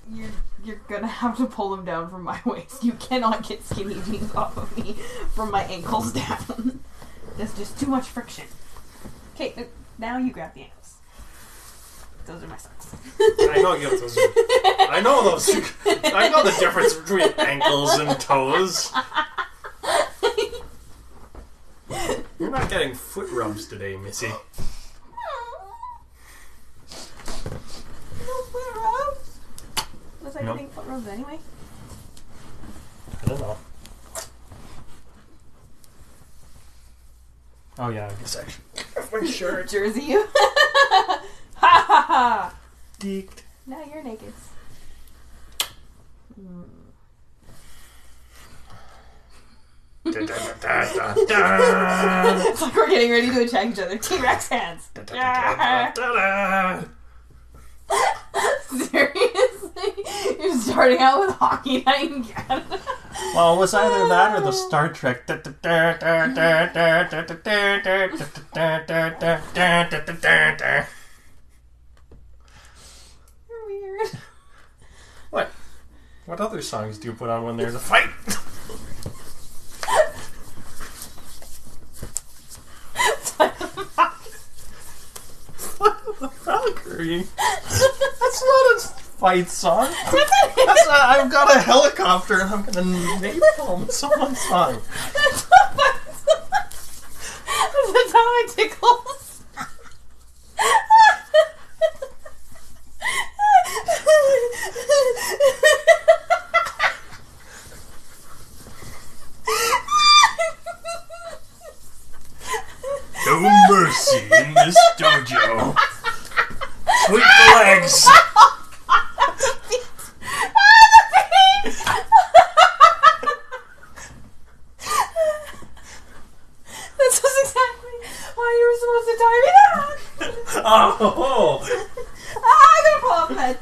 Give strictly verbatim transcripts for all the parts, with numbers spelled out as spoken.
you're, you're gonna have to pull them down from my waist. You cannot get skinny jeans off of me from my ankles down. There's just too much friction. Okay, now you grab the ankles. Those are my socks. I know you have those. I know those. I know the difference between ankles and toes. You're not getting foot rubs today, Missy. No foot rubs? Was I Nope. getting foot rubs anyway? I don't know. Oh yeah, I guess I should have my shirt. Jersey you. Ha ha ha! Deeked. Now you're naked. Mm. Da, da, da, da, da. It's like we're getting ready to attack each other. T-Rex hands. Da, da, da, da, da, da. Seriously? You're starting out with Hockey Night in Canada? Well, it was either that or the Star Trek. You're weird. What? What other songs do you put on when there's a fight? What the Valkyrie? That's not a fight song. That's a, I've got a helicopter and I'm gonna napalm someone's song. That's not fun. That's atomic tickles. No mercy in this dojo. Sweep the legs. This is exactly why you were supposed to tie me down. Oh. Ah, I'm gonna fall off the bed.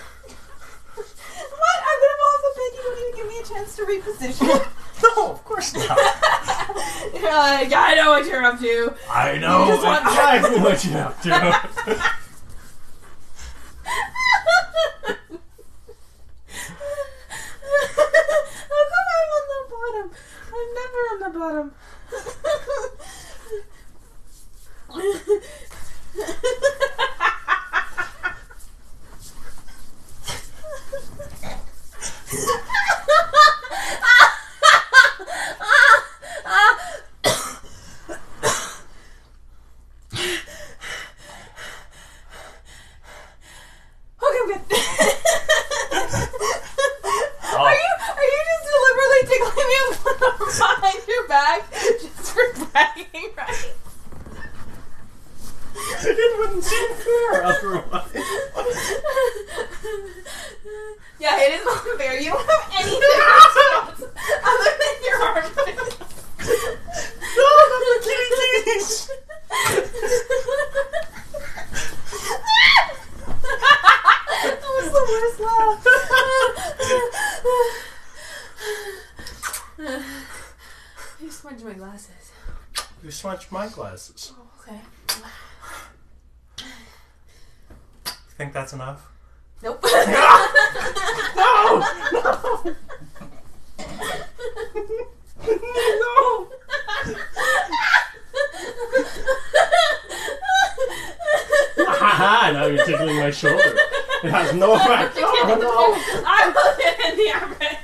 What? I'm gonna fall off the bed. You don't even give me a chance to reposition. No, of course not. You're like, I know what you're up to. I know You just want- exactly what you're up to. How come I'm on the bottom? I'm never on the bottom. Okay, I'm good. Oh. Are you are you just deliberately tickling me behind your back just for bragging, right? It wouldn't seem fair otherwise. Yeah, it is unfair. You don't have anything else other than your armpit. No, not the kitty kitties. That was the worst laugh. You smudged my glasses. You smudged my glasses. Oh, okay. Think that's enough? Nope. No! No! Haha, now you're tickling my shoulder. It has no effect. Oh no! I will hit in the armpit.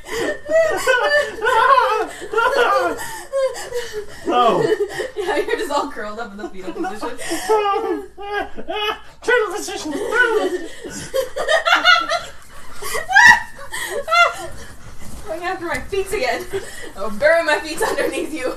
No! Yeah, you're just all curled up in the fetal position. Turtle position! Going after my feet again. I'll bury my feet underneath you.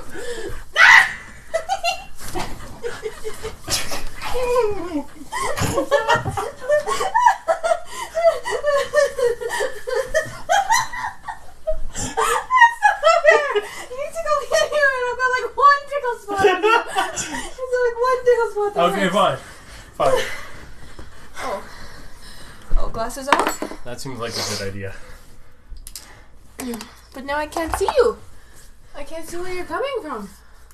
Okay, fine. Fine. Oh. Oh, glasses off? That seems like a good idea. But now I can't see you. I can't see where you're coming from.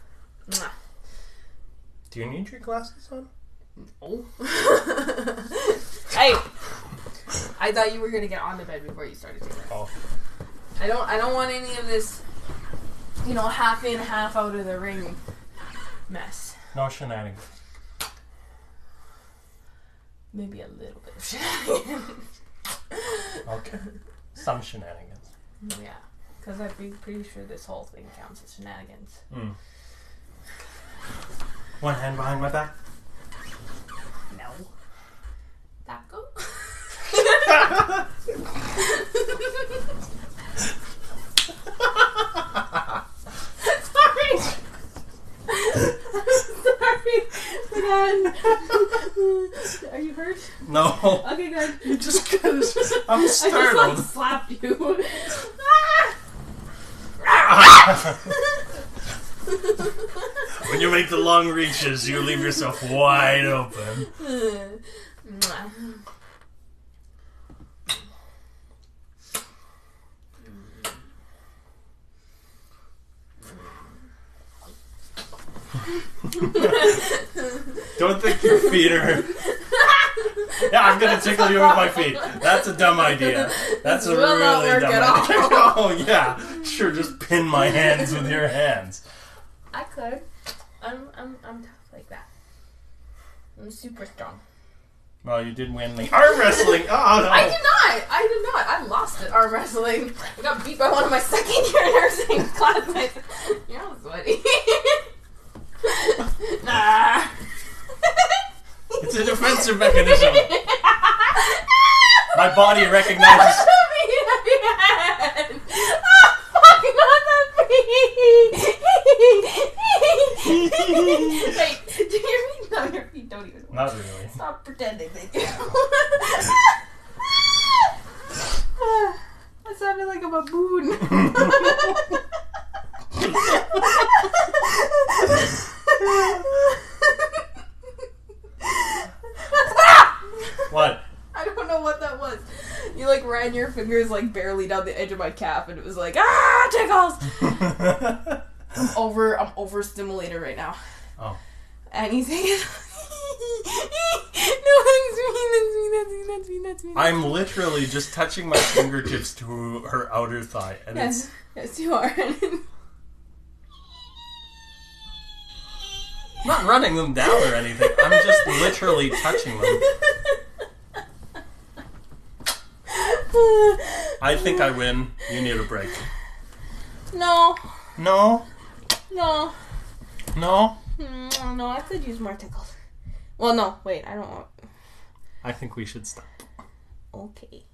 Do you need your glasses on? Oh. Hey. I thought you were gonna get on the bed before you started doing it. Oh. I don't. I don't want any of this. You know, half in, half out of the ring mess. No shenanigans. Maybe a little bit of shenanigans. Okay. Some shenanigans. Yeah, because I'd be pretty sure this whole thing counts as shenanigans. Mm. One hand behind my back. No. Taco? Sorry. Sorry. Again. Are you hurt? No. Okay, good. You just got I'm I just like startled. slapped you. When you make the long reaches, you leave yourself wide open. Don't think your feet are... Yeah, I'm gonna tickle you with my feet. That's a dumb idea. That's a Will not really work dumb at idea. all. Oh yeah, sure. Just pin my hands with your hands. I could. I'm I'm I'm tough like that. I'm super strong. Well, you did win the arm wrestling. Oh no! I did not. I did not. I lost at arm wrestling. I got beat by one of my second year nursing classmates. You're all sweaty. Nah. It's a defensive mechanism. My body recognizes. Wait, do your feet? No, your feet don't even work. Not really. Stop pretending they do. That sounded like a baboon. What? I don't know what that was. You like ran your fingers like barely down the edge of my calf, and it was like ah tickles. I'm over. I'm overstimulated right now. Oh. Anything? No, that's me. That's me. That's me. That's me. That's me. I'm literally just touching my fingertips to her outer thigh, and Yes, yes, you are. it's not running them down or anything. I'm just literally touching them. I think I win. You need a break. No, No. no, No. Mm, no. I could use more tickles. Well, no. Wait, I don't want. I think we should stop. Okay.